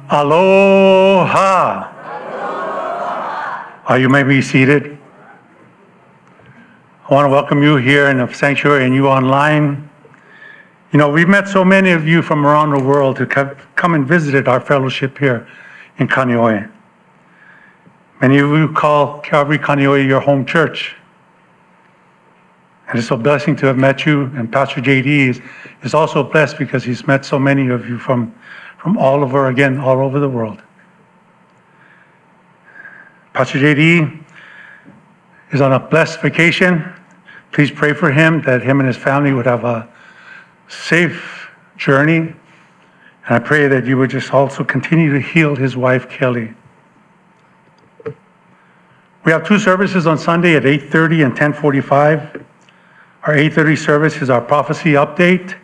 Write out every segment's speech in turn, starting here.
Aloha. You may be seated. I want to welcome you here in the sanctuary and you online. You know, we've met so many of you from around the world who come and visited our fellowship here in Kaneohe. Many of you call Calvary Kaneohe your home church. And it's a blessing to have met you. And Pastor JD is also blessed because he's met so many of you from all over the world. Pastor JD is on a blessed vacation. Please pray for him, that him and his family would have a safe journey. And I pray that you would just also continue to heal his wife, Kelly. We have two services on Sunday at 8:30 and 10:45. Our 8:30 service is our prophecy update.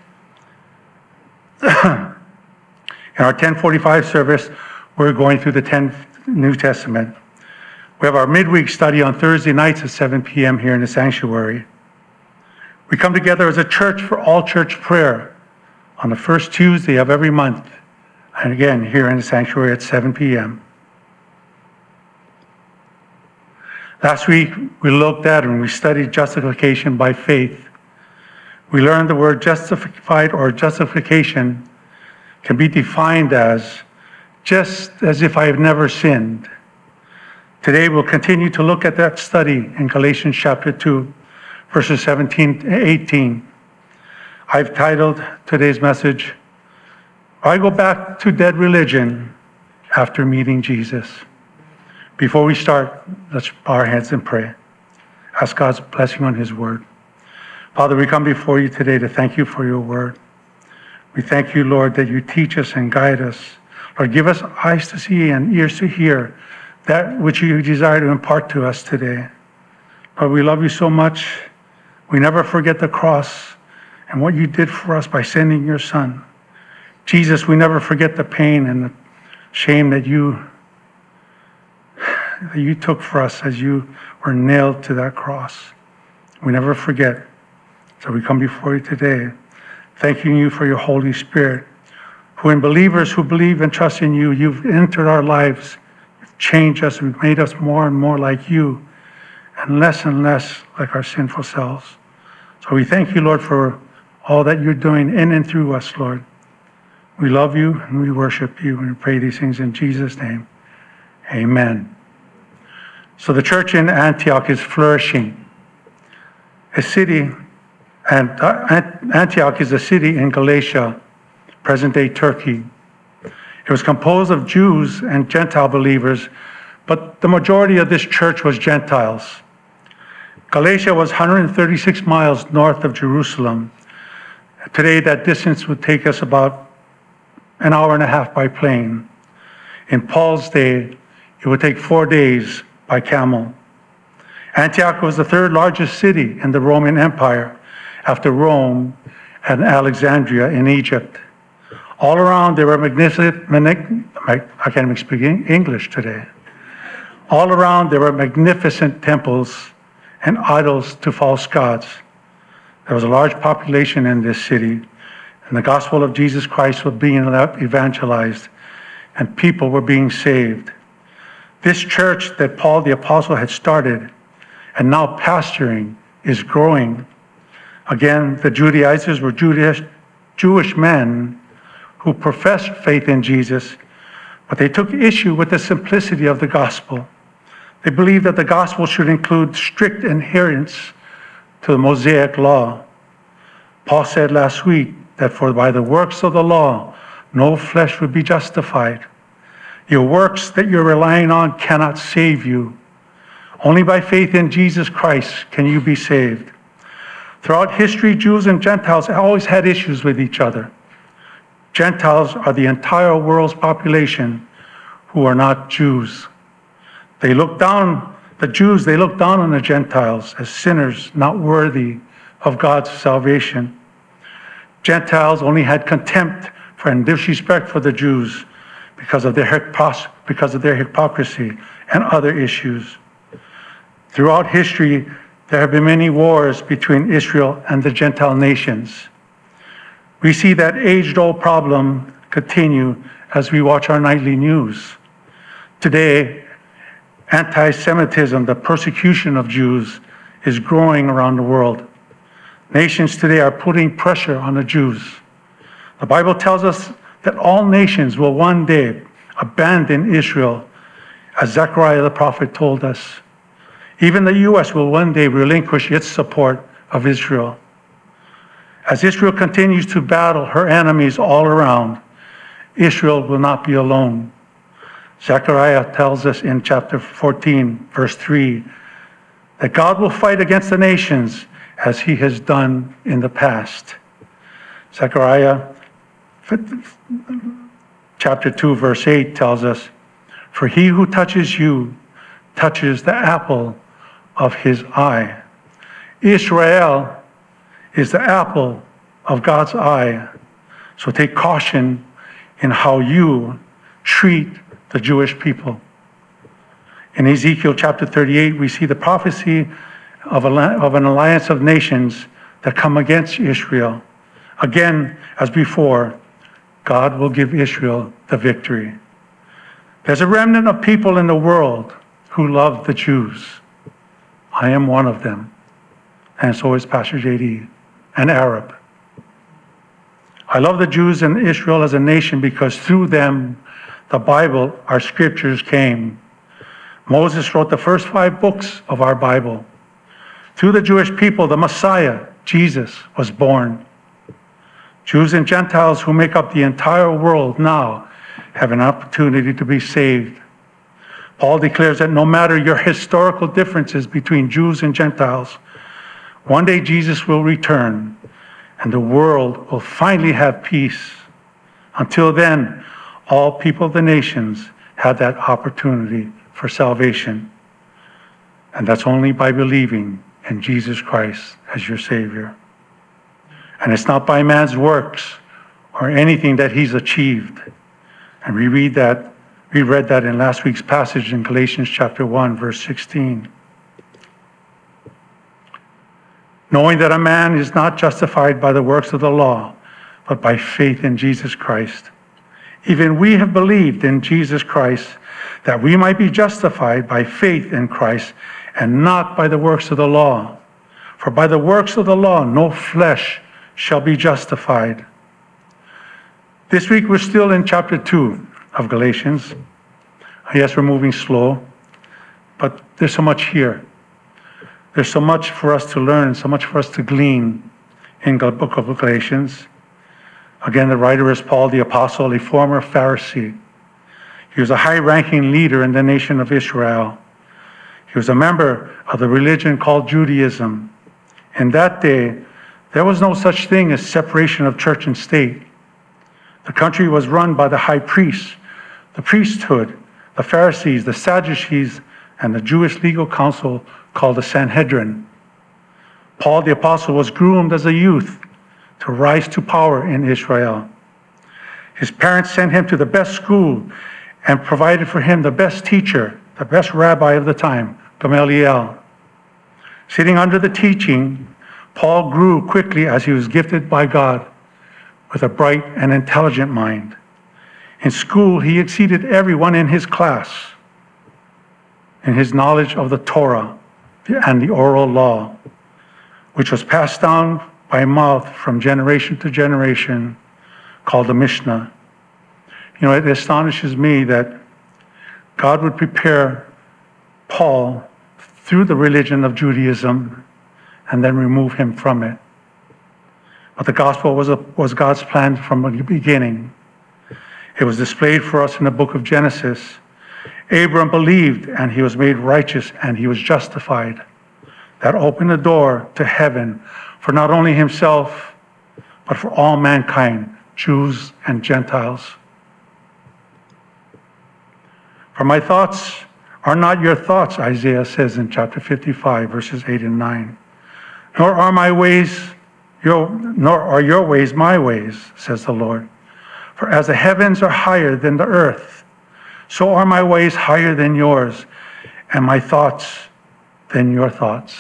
In our 10:45 service, we're going through the 10th New Testament. We have our midweek study on Thursday nights at 7 p.m. here in the sanctuary. We come together as a church for all church prayer on the first Tuesday of every month. And again, here in the sanctuary at 7 p.m. Last week, we looked at and we studied justification by faith. We learned the word justified or justification can be defined as just as if I have never sinned. Today, we'll continue to look at that study in Galatians chapter 2, verses 17 to 18. I've titled today's message, I Go Back to Dead Religion After Meeting Jesus. Before we start, let's bow our heads and pray. Ask God's blessing on his word. Father, we come before you today to thank you for your word. We thank you, Lord, that you teach us and guide us. Lord, give us eyes to see and ears to hear that which you desire to impart to us today. Lord, we love you so much. We never forget the cross and what you did for us by sending your son. Jesus, we never forget the pain and the shame that you took for us as you were nailed to that cross. We never forget. So we come before you today, thanking you for your Holy Spirit, who in believers who believe and trust in you, you've entered our lives, you've changed us, you've made us more and more like you, and less like our sinful selves. So we thank you, Lord, for all that you're doing in and through us, Lord. We love you and we worship you, and we pray these things in Jesus' name. Amen. So the church in Antioch is flourishing. Antioch is a city in Galatia, present-day Turkey. It was composed of Jews and Gentile believers, but the majority of this church was Gentiles. Galatia was 136 miles north of Jerusalem. Today, that distance would take us about an hour and a half by plane. In Paul's day, it would take 4 days by camel. Antioch was the third largest city in the Roman Empire after Rome and Alexandria in Egypt. All around there were I can't even speak English today. All around there were magnificent temples and idols to false gods. There was a large population in this city, and the gospel of Jesus Christ was being evangelized, and people were being saved. This church that Paul the Apostle had started and now pastoring is growing. Again, the Judaizers were Jewish men who professed faith in Jesus, but they took issue with the simplicity of the gospel. They believed that the gospel should include strict adherence to the Mosaic law. Paul said last week that for by the works of the law, no flesh would be justified. Your works that you're relying on cannot save you. Only by faith in Jesus Christ can you be saved. Throughout history, Jews and Gentiles always had issues with each other. Gentiles are the entire world's population who are not Jews. The Jews look down on the Gentiles as sinners not worthy of God's salvation. Gentiles only had contempt for and disrespect for the Jews because of their hypocrisy and other issues. Throughout history, there have been many wars between Israel and the Gentile nations. We see that age-old problem continue as we watch our nightly news. Today, anti-Semitism, the persecution of Jews, is growing around the world. Nations today are putting pressure on the Jews. The Bible tells us that all nations will one day abandon Israel, as Zechariah the prophet told us. Even the U.S. will one day relinquish its support of Israel. As Israel continues to battle her enemies all around, Israel will not be alone. Zechariah tells us in chapter 14, verse 3, that God will fight against the nations as he has done in the past. Zechariah chapter 2, verse 8 tells us, "For he who touches you touches the apple of his eye." Israel is the apple of God's eye. So take caution in how you treat the Jewish people. In Ezekiel chapter 38, we see the prophecy of an alliance of nations that come against Israel. Again, as before, God will give Israel the victory. There's a remnant of people in the world who love the Jews. I am one of them, and so is Pastor JD, an Arab. I love the Jews and Israel as a nation because through them, the Bible, our scriptures, came. Moses wrote the first 5 books of our Bible. Through the Jewish people, the Messiah, Jesus, was born. Jews and Gentiles who make up the entire world now have an opportunity to be saved. Paul declares that no matter your historical differences between Jews and Gentiles, one day Jesus will return and the world will finally have peace. Until then, all people of the nations have that opportunity for salvation. And that's only by believing in Jesus Christ as your Savior. And it's not by man's works or anything that he's achieved. And we read that in last week's passage in Galatians chapter 1, verse 16. Knowing that a man is not justified by the works of the law, but by faith in Jesus Christ. Even we have believed in Jesus Christ, that we might be justified by faith in Christ, and not by the works of the law. For by the works of the law, no flesh shall be justified. This week we're still in chapter 2 of Galatians. Yes, we're moving slow, but there's so much here. There's so much for us to learn, so much for us to glean in the book of Galatians. Again, the writer is Paul the Apostle, a former Pharisee. He was a high-ranking leader in the nation of Israel. He was a member of the religion called Judaism. In that day, there was no such thing as separation of church and state. The country was run by the high priests, the priesthood, the Pharisees, the Sadducees, and the Jewish legal council called the Sanhedrin. Paul the Apostle was groomed as a youth to rise to power in Israel. His parents sent him to the best school and provided for him the best teacher, the best rabbi of the time, Gamaliel. Sitting under the teaching, Paul grew quickly as he was gifted by God with a bright and intelligent mind. In school, he exceeded everyone in his class in his knowledge of the Torah and the oral law, which was passed down by mouth from generation to generation, called the Mishnah. You know, it astonishes me that God would prepare Paul through the religion of Judaism and then remove him from it. But the gospel was God's plan from the beginning. It was displayed for us in the book of Genesis. Abram believed, and he was made righteous, and he was justified. That opened the door to heaven for not only himself, but for all mankind, Jews and Gentiles. For my thoughts are not your thoughts, Isaiah says in chapter 55, verses 8 and 9. Nor are your ways my ways, says the Lord. For as the heavens are higher than the earth, so are my ways higher than yours, and my thoughts than your thoughts.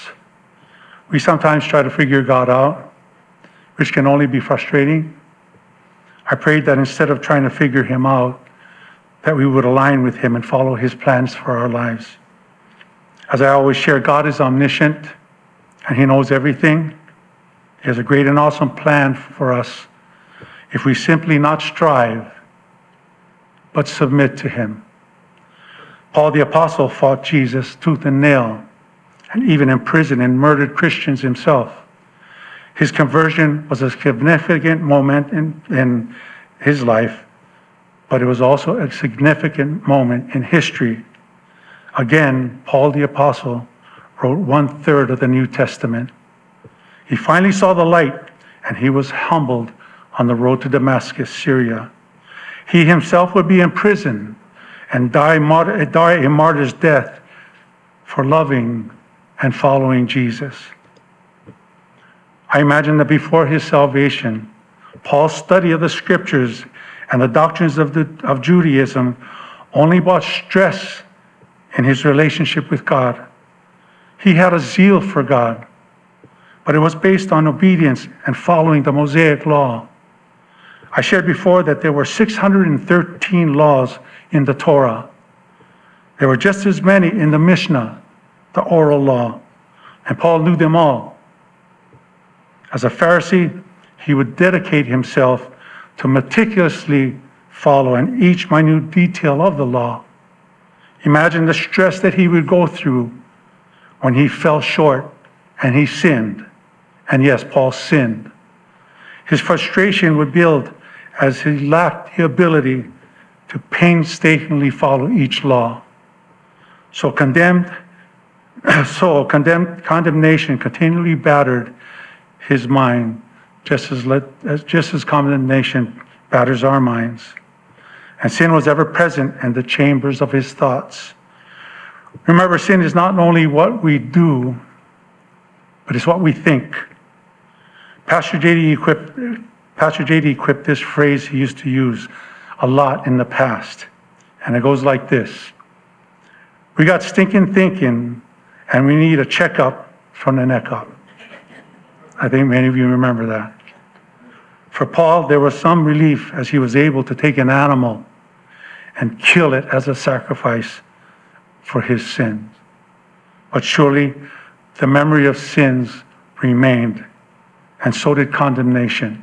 We sometimes try to figure God out, which can only be frustrating. I prayed that instead of trying to figure him out, that we would align with him and follow his plans for our lives. As I always share, God is omniscient and he knows everything. He has a great and awesome plan for us if we simply not strive, but submit to him. Paul the Apostle fought Jesus tooth and nail, and even imprisoned and murdered Christians himself. His conversion was a significant moment in his life, but it was also a significant moment in history. Again, Paul the Apostle wrote 1/3 of the New Testament. He finally saw the light, and he was humbled on the road to Damascus, Syria. He himself would be imprisoned and die a martyr's death for loving and following Jesus. I imagine that before his salvation, Paul's study of the scriptures and the doctrines of Judaism only brought stress in his relationship with God. He had a zeal for God, but it was based on obedience and following the Mosaic law. I shared before that there were 613 laws in the Torah. There were just as many in the Mishnah, the oral law, and Paul knew them all. As a Pharisee, he would dedicate himself to meticulously follow in each minute detail of the law. Imagine the stress that he would go through when he fell short and he sinned. And yes, Paul sinned. His frustration would build as he lacked the ability to painstakingly follow each law. So condemnation continually battered his mind, just as condemnation batters our minds. And sin was ever present in the chambers of his thoughts. Remember, sin is not only what we do, but it's what we think. Pastor JD equipped this phrase he used to use a lot in the past. And it goes like this: we got stinking thinking, and we need a checkup from the neck up. I think many of you remember that. For Paul, there was some relief as he was able to take an animal and kill it as a sacrifice for his sins. But surely the memory of sins remained, and so did condemnation.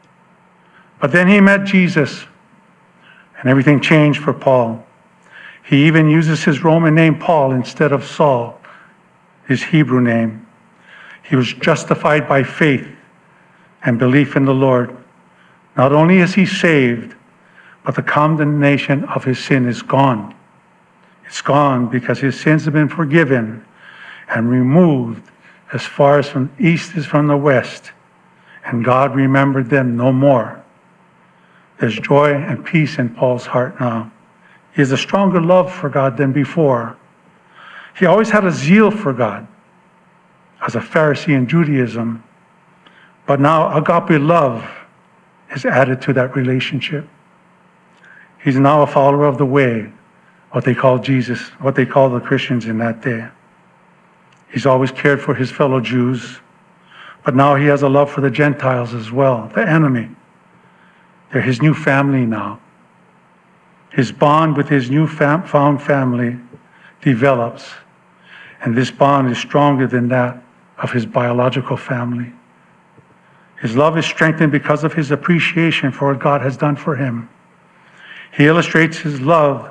But then he met Jesus, and everything changed for Paul. He even uses his Roman name Paul instead of Saul, his Hebrew name. He was justified by faith and belief in the Lord. Not only is he saved, but the condemnation of his sin is gone. It's gone because his sins have been forgiven and removed as far as from the east is from the west, and God remembered them no more. There's joy and peace in Paul's heart now. He has a stronger love for God than before. He always had a zeal for God as a Pharisee in Judaism, but now agape love is added to that relationship. He's now a follower of the way, what they call the Christians in that day. He's always cared for his fellow Jews, but now he has a love for the Gentiles as well, the enemy. They're his new family now. His bond with his found family develops, and this bond is stronger than that of his biological family. His love is strengthened because of his appreciation for what God has done for him. He illustrates his love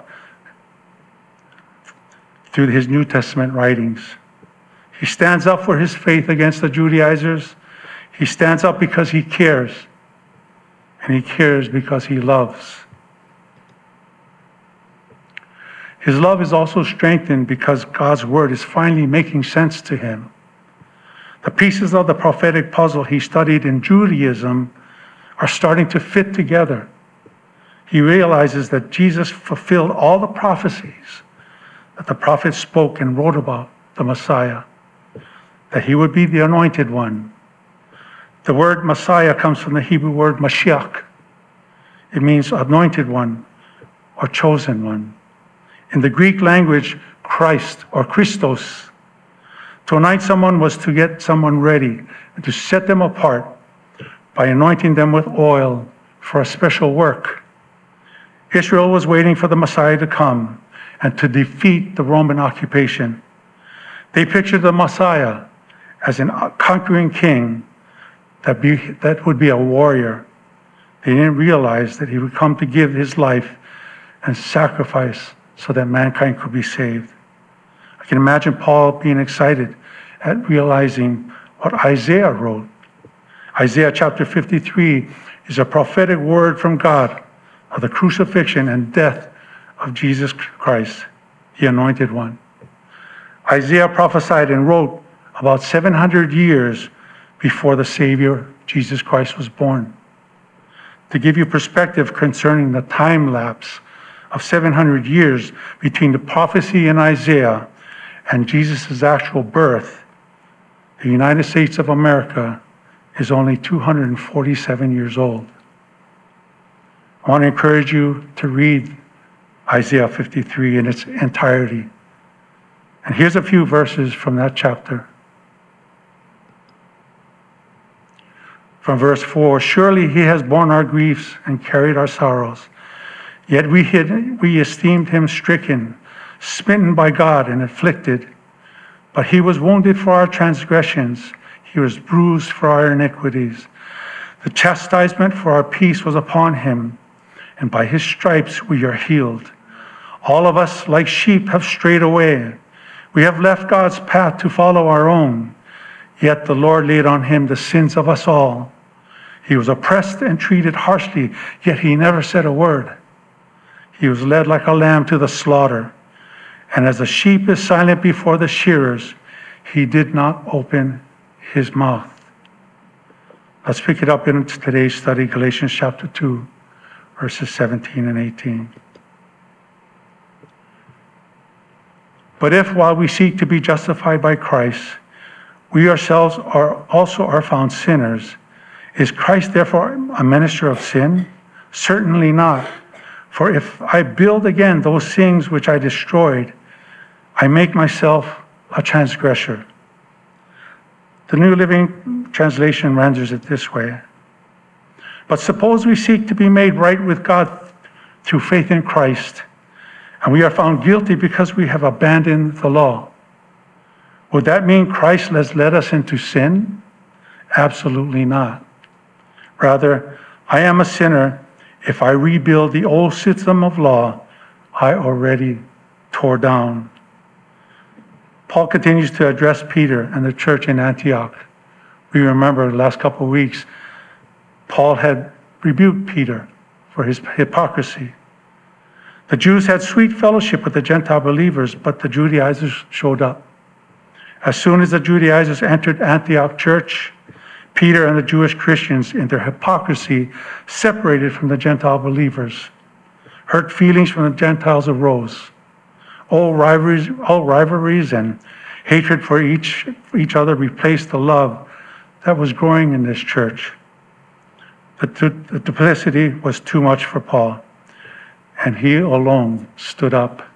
through his New Testament writings. He stands up for his faith against the Judaizers. He stands up because he cares, and he cares because he loves. His love is also strengthened because God's word is finally making sense to him. The pieces of the prophetic puzzle he studied in Judaism are starting to fit together. He realizes that Jesus fulfilled all the prophecies that the prophets spoke and wrote about the Messiah, that he would be the anointed one. The word Messiah comes from the Hebrew word Mashiach. It means anointed one or chosen one. In the Greek language, Christ or Christos. To anoint someone was to get someone ready and to set them apart by anointing them with oil for a special work. Israel was waiting for the Messiah to come and to defeat the Roman occupation. They pictured the Messiah as a conquering king that would be a warrior. They didn't realize that he would come to give his life and sacrifice so that mankind could be saved. I can imagine Paul being excited at realizing what Isaiah wrote. Isaiah chapter 53 is a prophetic word from God of the crucifixion and death of Jesus Christ, the Anointed One. Isaiah prophesied and wrote about 700 years before the Savior, Jesus Christ, was born. To give you perspective concerning the time lapse of 700 years between the prophecy in Isaiah and Jesus' actual birth, the United States of America is only 247 years old. I want to encourage you to read Isaiah 53 in its entirety. And here's a few verses from that chapter. From verse 4, surely he has borne our griefs and carried our sorrows. Yet we esteemed him stricken, smitten by God and afflicted. But he was wounded for our transgressions. He was bruised for our iniquities. The chastisement for our peace was upon him, and by his stripes we are healed. All of us, like sheep, have strayed away. We have left God's path to follow our own. Yet the Lord laid on him the sins of us all. He was oppressed and treated harshly, yet he never said a word. He was led like a lamb to the slaughter, and as a sheep is silent before the shearers, he did not open his mouth. Let's pick it up in today's study, Galatians chapter 2, verses 17 and 18. But if, while we seek to be justified by Christ, we ourselves are found sinners, is Christ therefore a minister of sin? Certainly not. For if I build again those things which I destroyed, I make myself a transgressor. The New Living Translation renders it this way. But suppose we seek to be made right with God through faith in Christ, and we are found guilty because we have abandoned the law. Would that mean Christ has led us into sin? Absolutely not. Rather, I am a sinner if I rebuild the old system of law I already tore down. Paul continues to address Peter and the church in Antioch. We remember the last couple of weeks, Paul had rebuked Peter for his hypocrisy. The Jews had sweet fellowship with the Gentile believers, but the Judaizers showed up. As soon as the Judaizers entered Antioch church, Peter and the Jewish Christians, in their hypocrisy, separated from the Gentile believers. Hurt feelings from the Gentiles arose. All rivalries and hatred for each other replaced the love that was growing in this church. The duplicity was too much for Paul, and he alone stood up.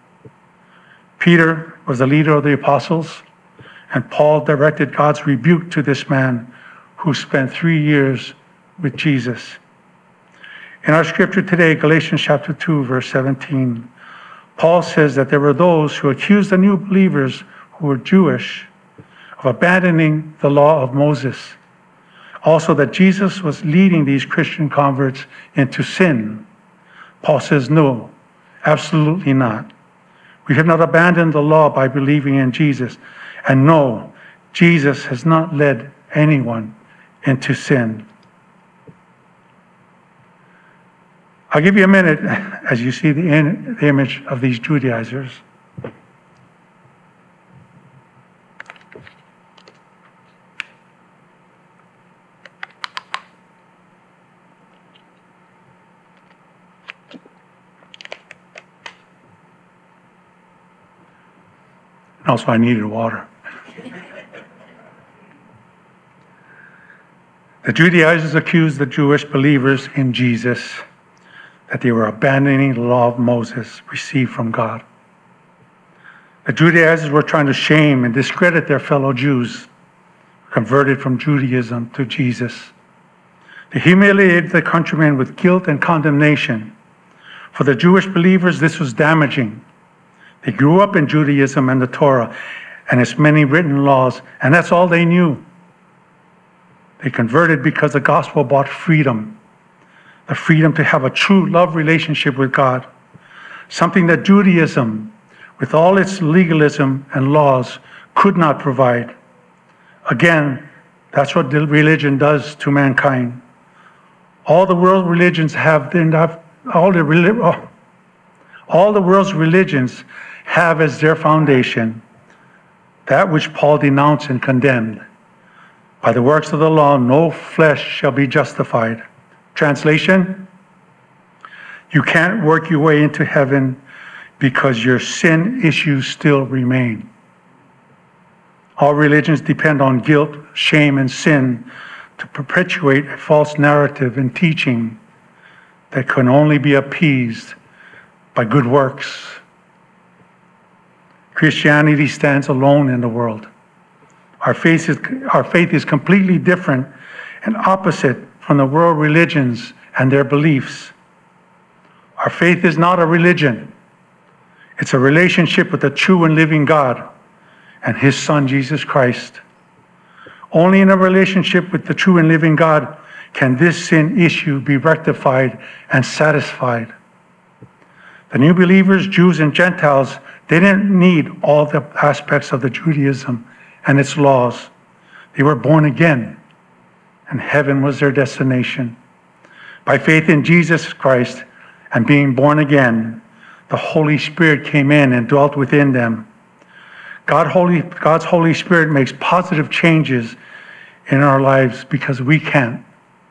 Peter was the leader of the apostles, and Paul directed God's rebuke to this man who spent 3 years with Jesus. In our scripture today, Galatians chapter 2, verse 17, Paul says that there were those who accused the new believers who were Jewish of abandoning the law of Moses. Also that Jesus was leading these Christian converts into sin. Paul says, no, absolutely not. We have not abandoned the law by believing in Jesus. And no, Jesus has not led anyone into sin. I'll give you a minute as you see the image of these Judaizers. Also, I needed water. The Judaizers accused the Jewish believers in Jesus that they were abandoning the law of Moses received from God. The Judaizers were trying to shame and discredit their fellow Jews converted from Judaism to Jesus. They humiliated the countrymen with guilt and condemnation. For the Jewish believers, this was damaging. They grew up in Judaism and the Torah and its many written laws, and that's all they knew. They converted because the gospel brought freedom, the freedom to have a true love relationship with God, something that Judaism, with all its legalism and laws, could not provide. Again, that's what religion does to mankind. All the world religions all the world's religions have as their foundation that which Paul denounced and condemned. By the works of the law, no flesh shall be justified. Translation: you can't work your way into heaven because your sin issues still remain. All religions depend on guilt, shame, and sin to perpetuate a false narrative and teaching that can only be appeased by good works. Christianity stands alone in the world. Our faith is completely different and opposite from the world religions and their beliefs. Our faith is not a religion. It's a relationship with the true and living God and His Son, Jesus Christ. Only in a relationship with the true and living God can this sin issue be rectified and satisfied. The new believers, Jews and Gentiles, they didn't need all the aspects of the Judaism and its laws. They were born again, and heaven was their destination. By faith in Jesus Christ and being born again, the Holy Spirit came in and dwelt within them. God's Holy Spirit makes positive changes in our lives because we can't.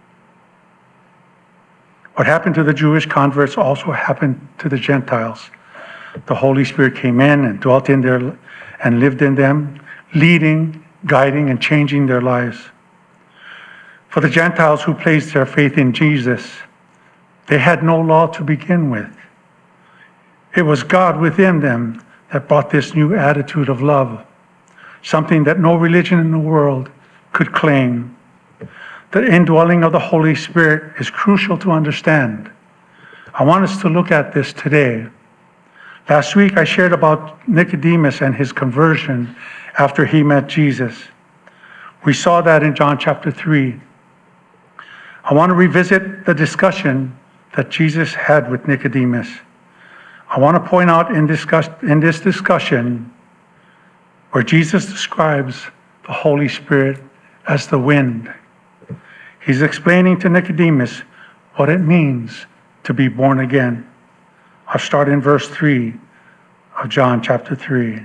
What happened to the Jewish converts also happened to the Gentiles. The Holy Spirit came in and dwelt in there and lived in them, leading, guiding, and changing their lives. For the Gentiles who placed their faith in Jesus, they had no law to begin with. It was God within them that brought this new attitude of love, something that no religion in the world could claim. The indwelling of the Holy Spirit is crucial to understand. I want us to look at this today. Last week I shared about Nicodemus and his conversion after he met Jesus. We saw that in John chapter 3. I want to revisit the discussion that Jesus had with Nicodemus. I want to point out in this discussion where Jesus describes the Holy Spirit as the wind. He's explaining to Nicodemus what it means to be born again. I'll start in verse 3 of John chapter 3.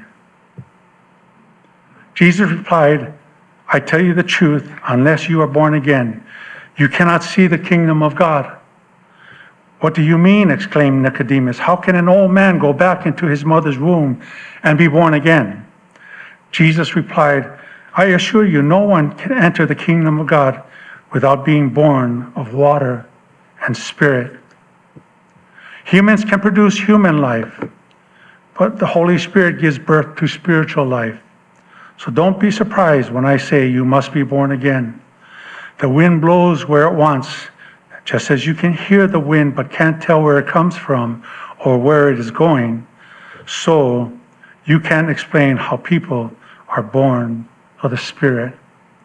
Jesus replied, I tell you the truth, unless you are born again, you cannot see the kingdom of God. What do you mean? Exclaimed Nicodemus. How can an old man go back into his mother's womb and be born again? Jesus replied, I assure you, no one can enter the kingdom of God without being born of water and spirit. Humans can produce human life, but the Holy Spirit gives birth to spiritual life. So don't be surprised when I say you must be born again. The wind blows where it wants, just as you can hear the wind but can't tell where it comes from or where it is going. So you can't explain how people are born of the Spirit.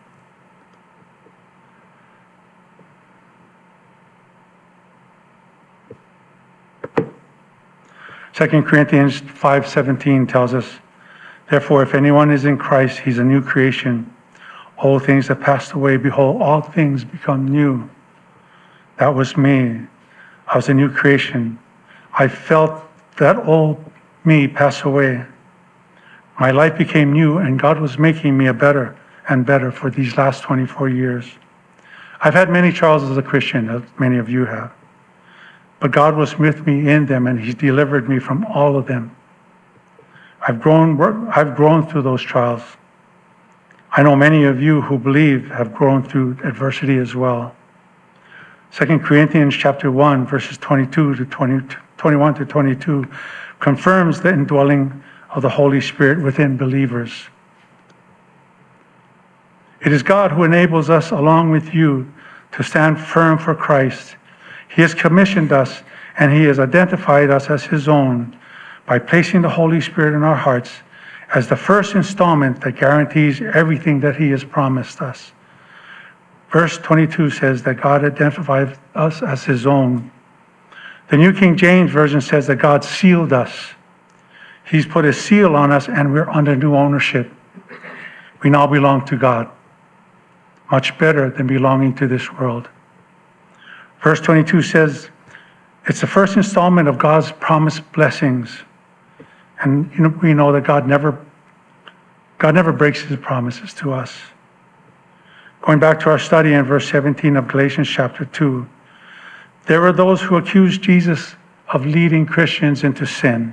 Second Corinthians 5:17 tells us, therefore, if anyone is in Christ, he's a new creation. Old things have passed away. Behold, all things become new. That was me. I was a new creation. I felt that old me pass away. My life became new, and God was making me a better and better for these last 24 years. I've had many trials as a Christian, as many of you have. But God was with me in them, and He's delivered me from all of them. I've grown through those trials. I know many of you who believe have grown through adversity as well. 2 Corinthians chapter 1, verses 21 to 22 confirms the indwelling of the Holy Spirit within believers. It is God who enables us, along with you, to stand firm for Christ. He has commissioned us and he has identified us as his own by placing the Holy Spirit in our hearts as the first installment that guarantees everything that he has promised us. Verse 22 says that God identified us as his own. The New King James Version says that God sealed us. He's put his seal on us and we're under new ownership. We now belong to God. Much better than belonging to this world. Verse 22 says, it's the first installment of God's promised blessings. And we know that God never breaks his promises to us. Going back to our study in verse 17 of Galatians chapter 2, there were those who accused Jesus of leading Christians into sin.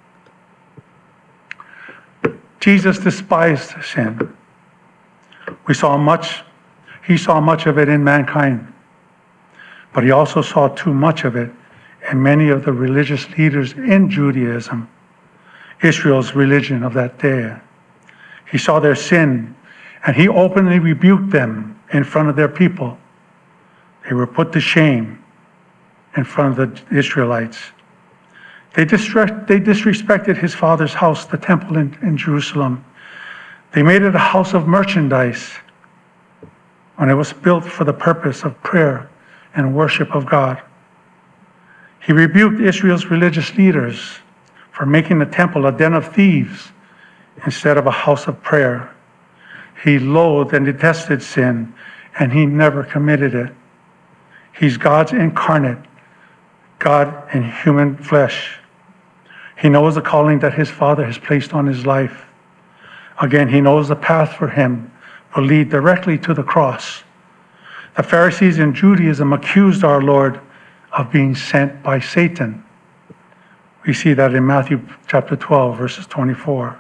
Jesus despised sin. He saw much of it in mankind, but he also saw too much of it in many of the religious leaders in Judaism, Israel's religion of that day. He saw their sin, and he openly rebuked them in front of their people. They were put to shame in front of the Israelites. They disrespected his father's house, the temple in Jerusalem. They made it a house of merchandise when it was built for the purpose of prayer and worship of God. He rebuked Israel's religious leaders for making the temple a den of thieves instead of a house of prayer. He loathed and detested sin, and he never committed it. He's God's incarnate, God in human flesh. He knows the calling that his Father has placed on his life. Again, he knows the path for him will lead directly to the cross. The Pharisees in Judaism accused our Lord of being sent by Satan. We see that in Matthew chapter 12, verses 24.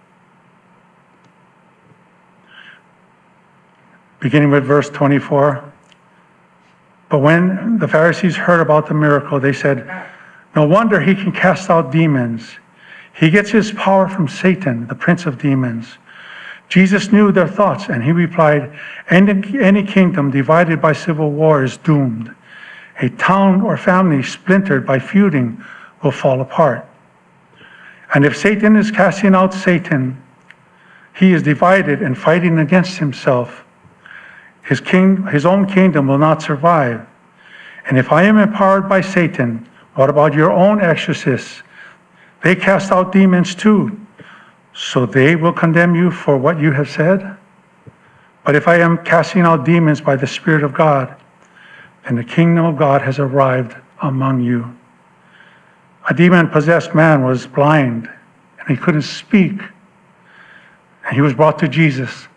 Beginning with verse 24. But when the Pharisees heard about the miracle, they said, "No wonder he can cast out demons. He gets his power from Satan, the prince of demons." Jesus knew their thoughts, and he replied, any kingdom divided by civil war is doomed. A town or family splintered by feuding will fall apart. And if Satan is casting out Satan, he is divided and fighting against himself. His own kingdom will not survive. And if I am empowered by Satan, what about your own exorcists? They cast out demons too, so they will condemn you for what you have said? But if I am casting out demons by the Spirit of God, then the kingdom of God has arrived among you. A demon-possessed man was blind, and he couldn't speak. And he was brought to Jesus.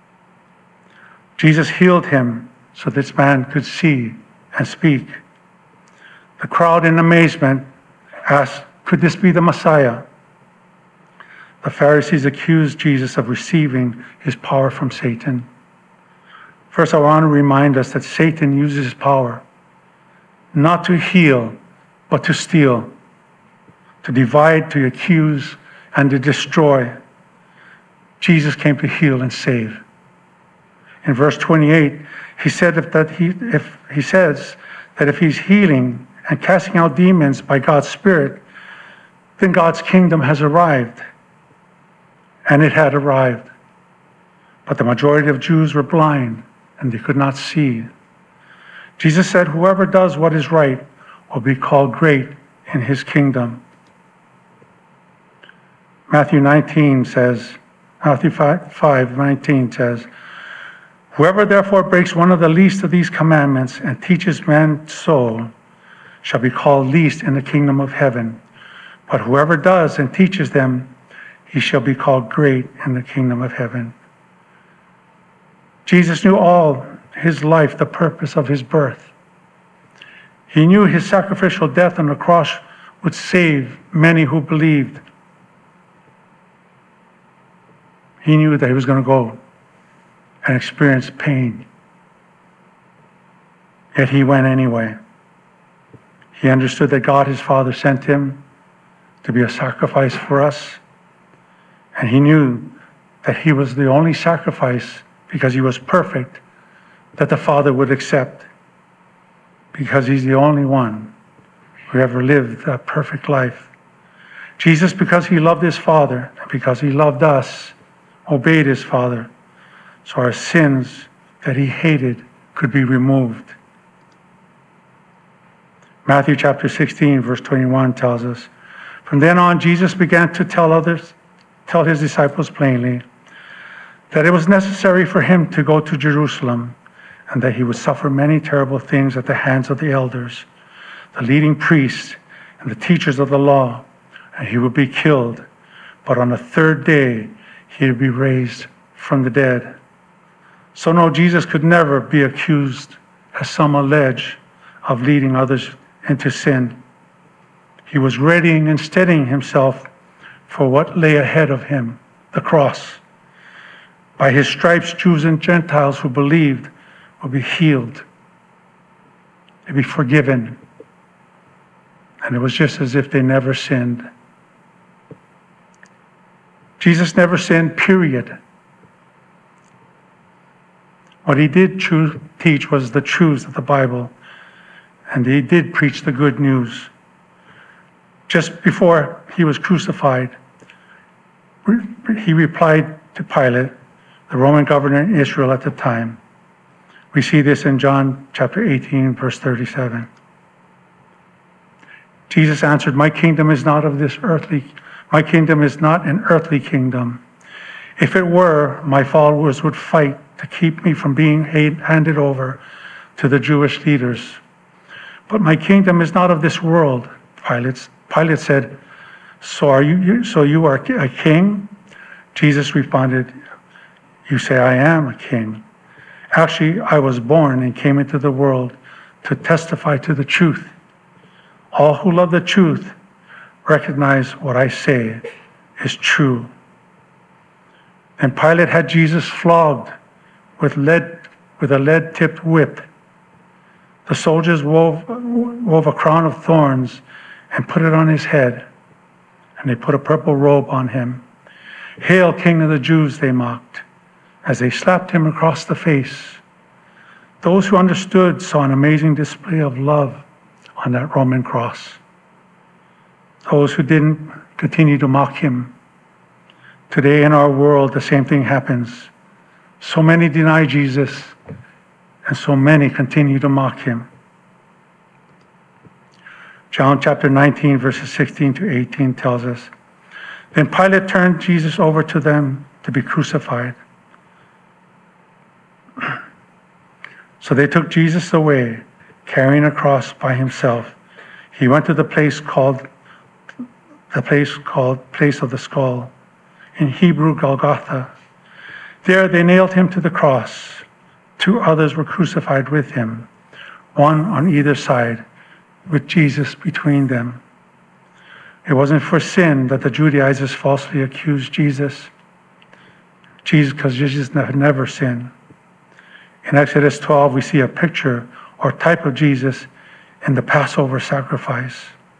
Jesus healed him so this man could see and speak. The crowd in amazement asked, could this be the Messiah? The Pharisees accused Jesus of receiving his power from Satan. First, I want to remind us that Satan uses his power not to heal, but to steal, to divide, to accuse, and to destroy. Jesus came to heal and save. In verse 28, he says that if he's healing and casting out demons by God's Spirit, then God's kingdom has arrived. And it had arrived. But the majority of Jews were blind and they could not see. Jesus said, whoever does what is right will be called great in his kingdom. Matthew 5:19 says, whoever therefore breaks one of the least of these commandments and teaches men so shall be called least in the kingdom of heaven. But whoever does and teaches them, he shall be called great in the kingdom of heaven. Jesus knew all his life the purpose of his birth. He knew his sacrificial death on the cross would save many who believed. He knew that he was going to go and experience pain. Yet he went anyway. He understood that God, his Father, sent him to be a sacrifice for us. And he knew that he was the only sacrifice, because he was perfect, that the Father would accept because he's the only one who ever lived a perfect life. Jesus, because he loved his Father, and because he loved us, obeyed his Father, so our sins that he hated could be removed. Matthew chapter 16, verse 21 tells us, from then on, Jesus began to tell his disciples plainly that it was necessary for him to go to Jerusalem and that he would suffer many terrible things at the hands of the elders, the leading priests, and the teachers of the law, and he would be killed. But on the third day, he would be raised from the dead. So no, Jesus could never be accused, as some allege, of leading others into sin. He was readying and steadying himself for what lay ahead of him, the cross. By his stripes, Jews and Gentiles who believed would be healed. They'd be forgiven. And it was just as if they never sinned. Jesus never sinned, period. What he did teach was the truths of the Bible, and he did preach the good news. Just before he was crucified, he replied to Pilate, the Roman governor in Israel at the time. We see this in John chapter 18, verse 37. Jesus answered, my kingdom is not an earthly kingdom. If it were, my followers would fight to keep me from being handed over to the Jewish leaders. But my kingdom is not of this world. Pilate said, so you are a king? Jesus responded, you say I am a king. Actually, I was born and came into the world to testify to the truth. All who love the truth recognize what I say is true. And Pilate had Jesus flogged with a lead-tipped whip. The soldiers wove a crown of thorns and put it on his head, and they put a purple robe on him. Hail, King of the Jews, they mocked, as they slapped him across the face. Those who understood saw an amazing display of love on that Roman cross. Those who didn't continue to mock him. Today in our world, the same thing happens. So many deny Jesus, and so many continue to mock him. John chapter 19, verses 16 to 18 tells us, then Pilate turned Jesus over to them to be crucified. So they took Jesus away, carrying a cross by himself. He went to the place called Place of the Skull, in Hebrew Golgotha. There they nailed him to the cross. 2 others were crucified with him, one on either side, with Jesus between them. It wasn't for sin that the Judaizers falsely accused Jesus, because Jesus never sinned. In Exodus 12, we see a picture or type of Jesus in the Passover sacrifice.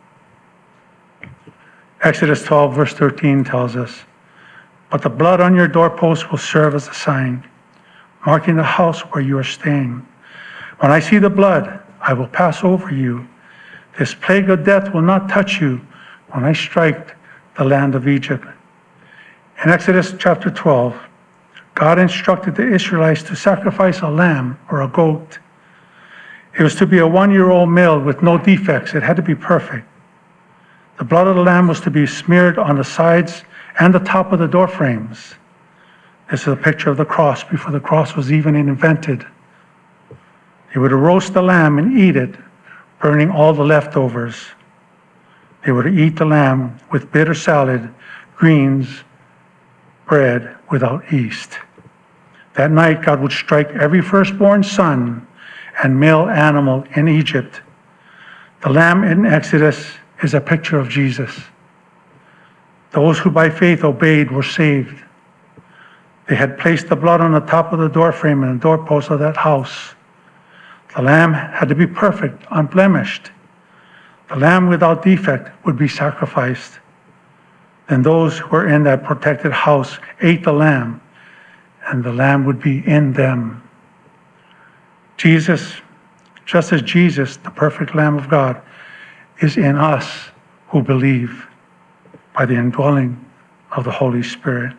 Exodus 12, verse 13 tells us, but the blood on your doorpost will serve as a sign, marking the house where you are staying. When I see the blood, I will pass over you. This plague of death will not touch you when I strike the land of Egypt. In Exodus chapter 12, God instructed the Israelites to sacrifice a lamb or a goat. It was to be a 1-year-old male with no defects. It had to be perfect. The blood of the lamb was to be smeared on the sides and the top of the door frames. This is a picture of the cross before the cross was even invented. They would roast the lamb and eat it, burning all the leftovers. They would eat the lamb with bitter salad, greens, bread without yeast. That night, God would strike every firstborn son and male animal in Egypt. The lamb in Exodus is a picture of Jesus. Those who by faith obeyed were saved. They had placed the blood on the top of the doorframe and the doorpost of that house. The lamb had to be perfect, unblemished. The lamb without defect would be sacrificed. Then those who were in that protected house ate the lamb, and the lamb would be in them. Jesus just as Jesus, the perfect Lamb of God, is in us who believe by the indwelling of the Holy Spirit.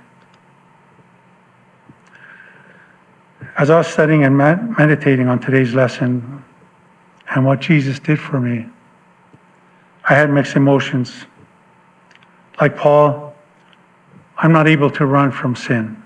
As I was studying and meditating on today's lesson and what Jesus did for me, I had mixed emotions. Like Paul, I'm not able to run from sin.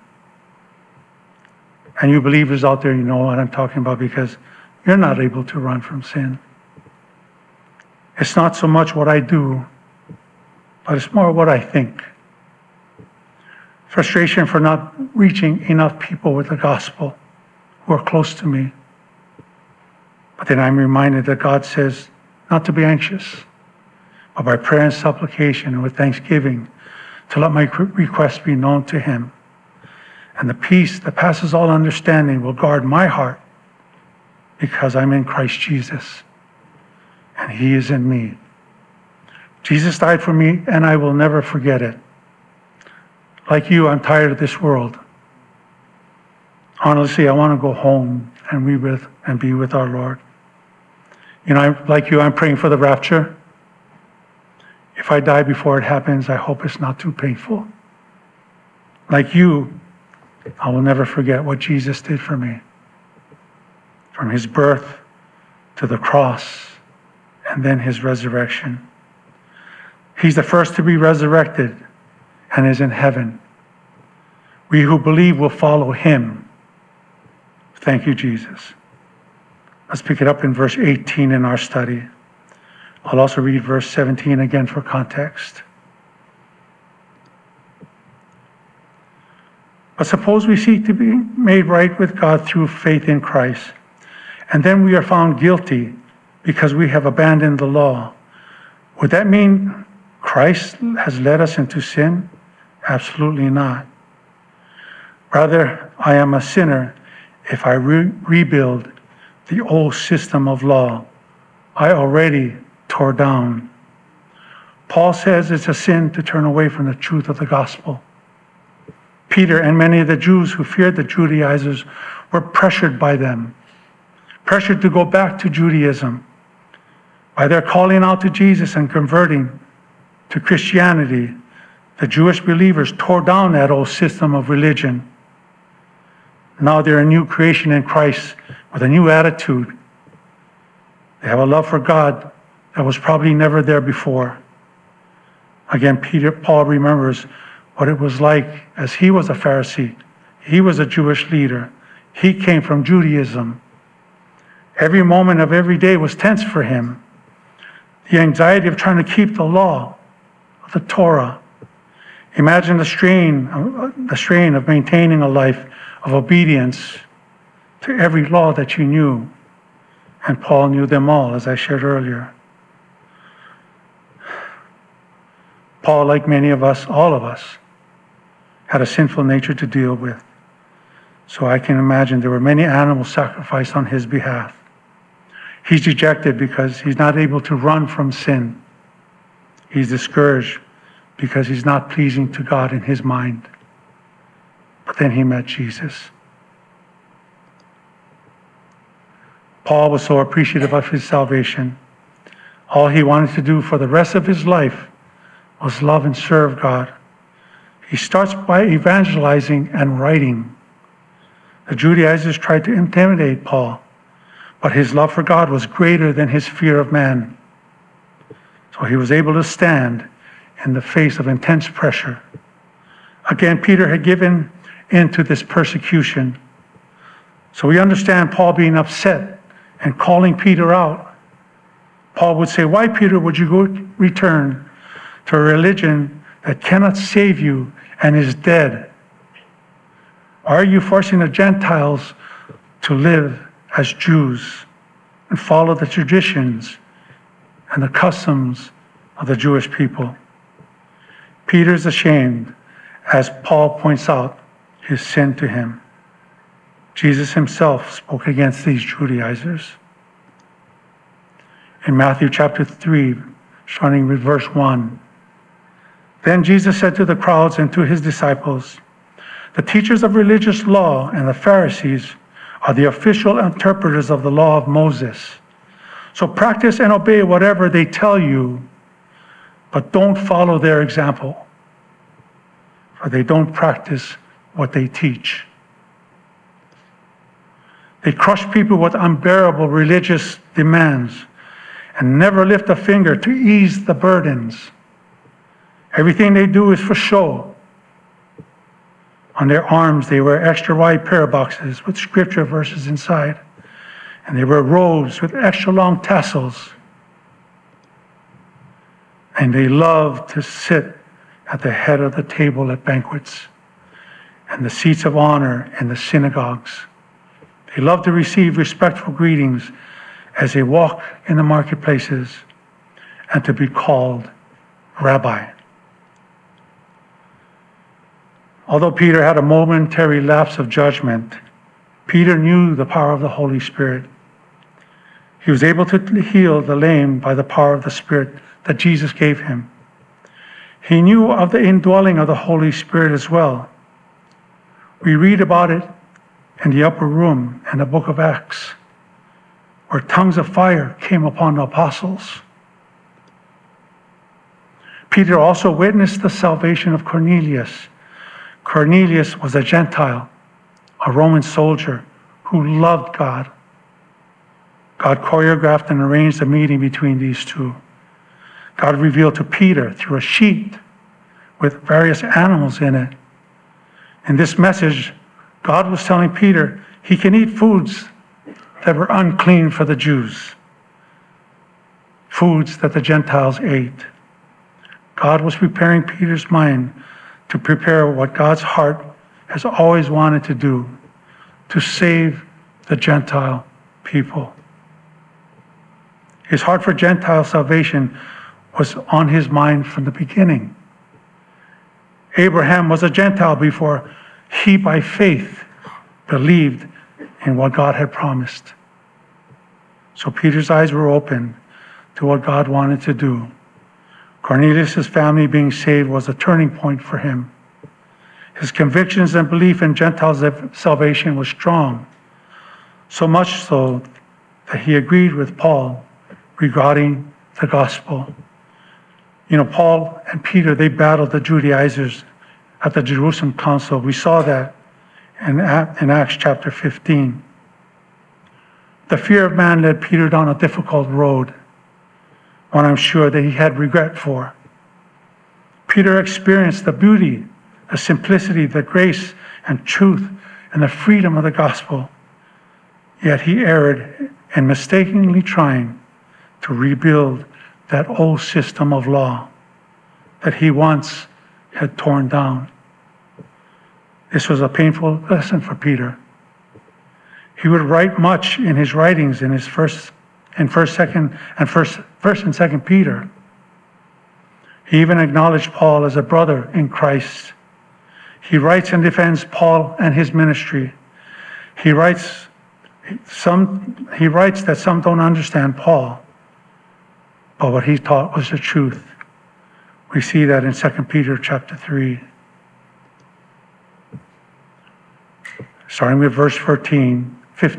And you believers out there, you know what I'm talking about, because you're not able to run from sin. It's not so much what I do, but it's more what I think. Frustration for not reaching enough people with the gospel who are close to me. But then I'm reminded that God says not to be anxious, but by prayer and supplication and with thanksgiving, to let my requests be known to him. And the peace that passes all understanding will guard my heart, because I'm in Christ Jesus and he is in me. Jesus died for me, and I will never forget it. Like you, I'm tired of this world. Honestly, I want to go home and be with our Lord. You know, like you, I'm praying for the rapture. If I die before it happens, I hope it's not too painful. Like you, I will never forget what Jesus did for me. From his birth to the cross and then his resurrection. He's the first to be resurrected and is in heaven. We who believe will follow him. Thank you, Jesus. Let's pick it up in verse 18 in our study. I'll also read verse 17 again for context. But suppose we seek to be made right with God through faith in Christ, and then we are found guilty because we have abandoned the law. Would that mean Christ has led us into sin? Absolutely not. Rather, I am a sinner if I rebuild the old system of law I already tore down. Paul says it's a sin to turn away from the truth of the gospel. Peter and many of the Jews who feared the Judaizers were pressured by them, pressured to go back to Judaism. By their calling out to Jesus and converting to Christianity, the Jewish believers tore down that old system of religion. Now they're a new creation in Christ with a new attitude. They have a love for God that was probably never there before. Again, Paul remembers what it was like as he was a Pharisee. He was a Jewish leader. He came from Judaism. Every moment of every day was tense for him. The anxiety of trying to keep the law of the Torah. Imagine the strain of maintaining a life of obedience to every law that you knew. And Paul knew them all, as I shared earlier. Paul, like many of us, all of us, had a sinful nature to deal with. So I can imagine there were many animals sacrificed on his behalf. He's dejected because he's not able to run from sin. He's discouraged because he's not pleasing to God in his mind. But then he met Jesus. Paul was so appreciative of his salvation. All he wanted to do for the rest of his life was love and serve God. He starts by evangelizing and writing. The Judaizers tried to intimidate Paul, but his love for God was greater than his fear of man. So he was able to stand in the face of intense pressure. Again, Peter had given into this persecution. So we understand Paul being upset and calling Peter out. Paul would say, "Why, Peter, would you go return to a religion that cannot save you and is dead? Why are you forcing the Gentiles to live as Jews and follow the traditions and the customs of the Jewish people?" Peter is ashamed, as Paul points out his sin to him. Jesus himself spoke against these Judaizers. In Matthew chapter 3, starting with verse 1, "Then Jesus said to the crowds and to his disciples, 'The teachers of religious law and the Pharisees are the official interpreters of the law of Moses. So practice and obey whatever they tell you, but don't follow their example, for they don't practice what they teach. They crush people with unbearable religious demands and never lift a finger to ease the burdens. Everything they do is for show. On their arms, they wear extra wide prayer boxes with scripture verses inside, and they wear robes with extra long tassels. And they love to sit at the head of the table at banquets and the seats of honor in the synagogues. They love to receive respectful greetings as they walk in the marketplaces and to be called rabbi. Although Peter had a momentary lapse of judgment, Peter knew the power of the Holy Spirit. He was able to heal the lame by the power of the Spirit that Jesus gave him. He knew of the indwelling of the Holy Spirit as well. We read about it in the upper room in the book of Acts, where tongues of fire came upon the apostles. Peter also witnessed the salvation of Cornelius. Cornelius was a Gentile, a Roman soldier who loved God. God choreographed and arranged a meeting between these two. God revealed to Peter through a sheet with various animals in it. In this message, God was telling Peter he can eat foods that were unclean for the Jews, foods that the Gentiles ate. God was preparing Peter's mind to prepare what God's heart has always wanted to do, to save the Gentile people. His heart for Gentile salvation was on his mind from the beginning. Abraham was a Gentile before he, by faith, believed in what God had promised. So Peter's eyes were open to what God wanted to do. Cornelius' family being saved was a turning point for him. His convictions and belief in Gentile salvation was strong, so much so that he agreed with Paul regarding the gospel. Paul and Peter, they battled the Judaizers at the Jerusalem Council. We saw that in Acts chapter 15. The fear of man led Peter down a difficult road, one I'm sure that he had regret for. Peter experienced the beauty, the simplicity, the grace and truth and the freedom of the gospel. Yet he erred in mistakenly trying to rebuild that old system of law that he once had torn down. This was a painful lesson for Peter. He would write much in his writings in First and Second Peter. He even acknowledged Paul as a brother in Christ. He writes and defends Paul and his ministry. He writes that some don't understand Paul, but what he taught was the truth. We see that in 2 Peter chapter 3. Starting with verse 15.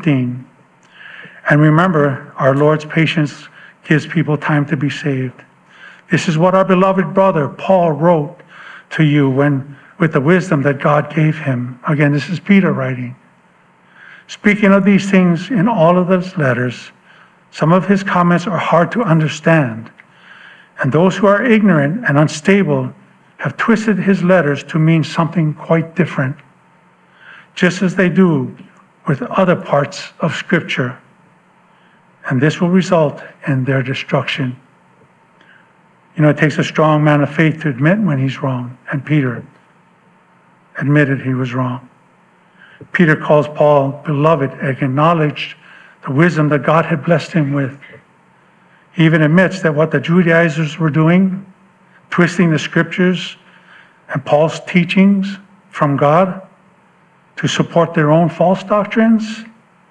And remember, our Lord's patience gives people time to be saved. This is what our beloved brother Paul wrote to you with the wisdom that God gave him. Again, this is Peter writing. Speaking of these things in all of those letters, some of his comments are hard to understand, and those who are ignorant and unstable have twisted his letters to mean something quite different, just as they do with other parts of Scripture. And this will result in their destruction. It takes a strong man of faith to admit when he's wrong, and Peter admitted he was wrong. Peter calls Paul beloved and acknowledged the wisdom that God had blessed him with. He even admits that what the Judaizers were doing, twisting the Scriptures and Paul's teachings from God to support their own false doctrines,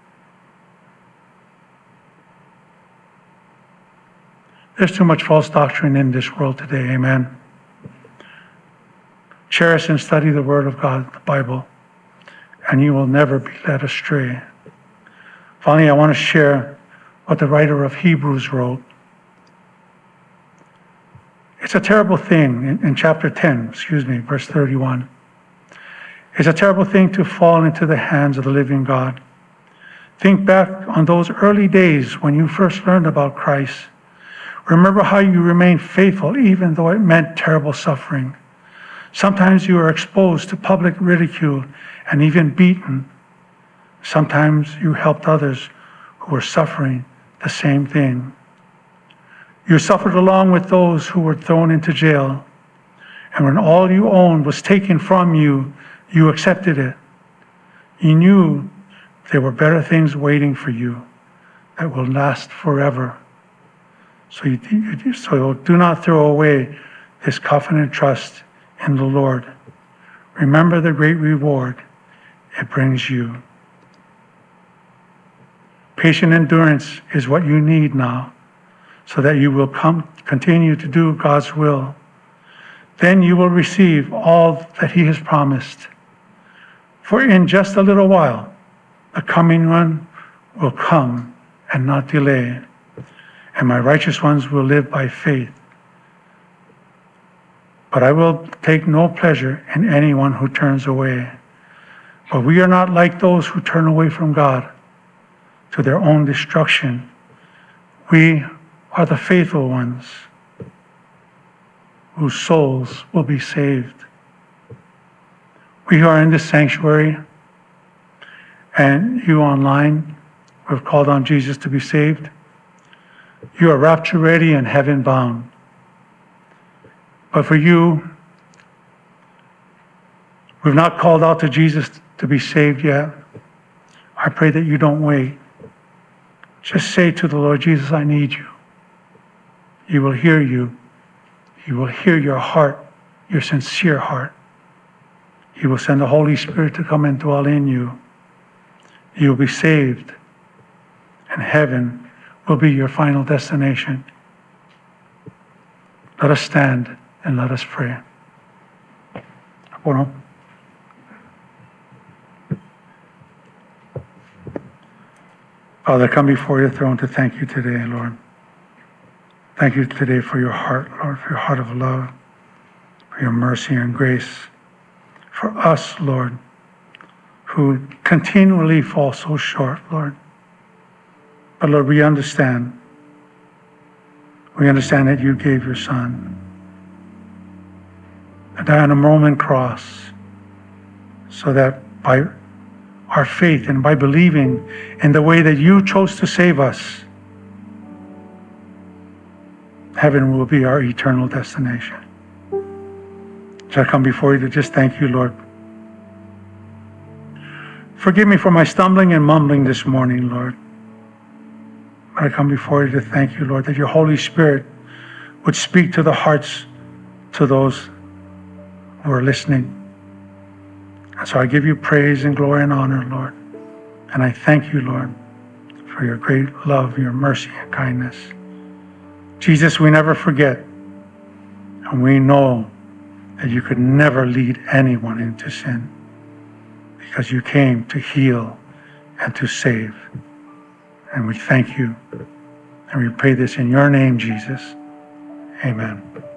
there's too much false doctrine in this world today, amen. Cherish and study the Word of God, the Bible, and you will never be led astray. Finally, I want to share what the writer of Hebrews wrote. It's a terrible thing in chapter 10, verse 31. It's a terrible thing to fall into the hands of the living God. Think back on those early days when you first learned about Christ. Remember how you remained faithful even though it meant terrible suffering. Sometimes you were exposed to public ridicule and even beaten. Sometimes you helped others who were suffering the same thing. You suffered along with those who were thrown into jail. And when all you owned was taken from you, you accepted it. You knew there were better things waiting for you that will last forever. So do not throw away this confident trust in the Lord. Remember the great reward it brings you. Patient endurance is what you need now, so that you will continue to do God's will. Then you will receive all that He has promised. For in just a little while, the coming one will come and not delay, and my righteous ones will live by faith. But I will take no pleasure in anyone who turns away. But we are not like those who turn away from God to their own destruction. We are the faithful ones whose souls will be saved. We who are in this sanctuary and you online who have called on Jesus to be saved, you are rapture ready and heaven bound. But for you, we've not called out to Jesus to be saved yet. I pray that you don't wait. Just say to the Lord, Jesus, I need you. He will hear you. He will hear your heart, your sincere heart. He will send the Holy Spirit to come and dwell in you. You will be saved, and heaven will be your final destination. Let us stand and let us pray. Bueno. Father, I come before your throne to thank you today, Lord. Thank you today for your heart, Lord, for your heart of love, for your mercy and grace. For us, Lord, who continually fall so short, Lord. But Lord, we understand. We understand that you gave your Son to die on a Roman cross so that by our faith and by believing in the way that you chose to save us, heaven will be our eternal destination. So I come before you to just thank you, Lord. Forgive me for my stumbling and mumbling this morning, Lord. But I come before you to thank you, Lord, that your Holy Spirit would speak to the hearts to those who are listening. And so I give you praise and glory and honor, Lord. And I thank you, Lord, for your great love, your mercy and kindness. Jesus, we never forget. And we know that you could never lead anyone into sin because you came to heal and to save. And we thank you. And we pray this in your name, Jesus. Amen.